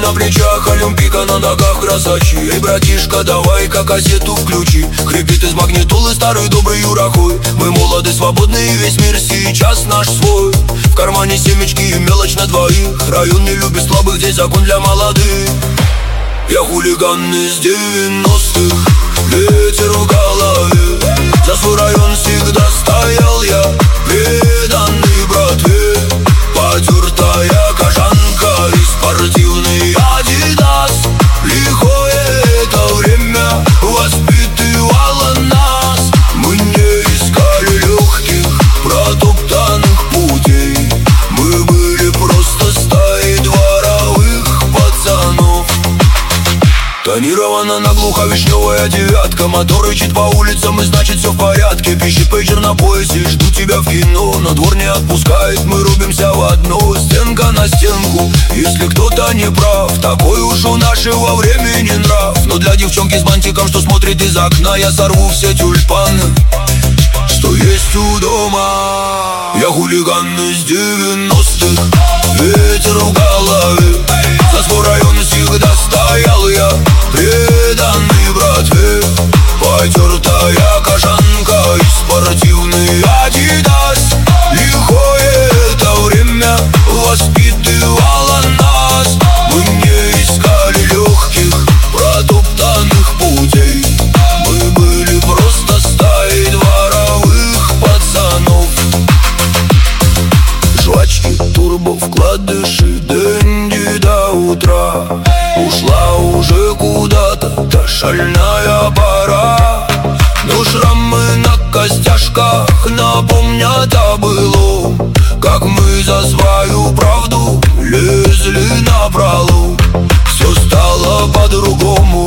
на плечах, олимпика на ногах, красачи. Эй, братишка, давай-ка кассету включи. Хрипит из магнитолы старый добрый Юрахой. Мы молоды, свободны, и весь мир сейчас наш свой. В кармане семечки и мелочь на двоих. Район не любит слабых, здесь закон для молодых. Я хулиган из 90-х, ветер в голове. За свой район всегда стоял я, преданный братве. Потертая кожанка и спортивный Адидас. Лихое это время воспитывало нас. Мы не искали легких, протоптанных путей. Мы были просто стаей дворовых пацанов. Тонирована наглухо вишневая девятка. Мотор рычит по улицам, и значит все в порядке. Пищит пейджер на поясе, жду тебя в кино. Но двор не отпускает, мы рубимся в одно. Стенка на стенку, если кто-то не прав. Такой уж у нашего времени нрав. Но для девчонки с бантиком, что смотрит из окна, я сорву все тюльпаны, что есть у дома. Я хулиган из 90-х, ветер в голове. За свой район всегда стоял я, преданный братве. Потертая кожанка и спортивный Адидас. Лихое это время воспитывало нас. Мы не искали легких, протоптанных путей. Мы были просто стаей дворовых пацанов. Жвачки, турбо, вкладыши, денди до утра. Ушла уже куда-то та шальная пора. Но шрамы на костяшках напомнят о былом. Как мы за свою правду лезли напролом. Все стало по-другому.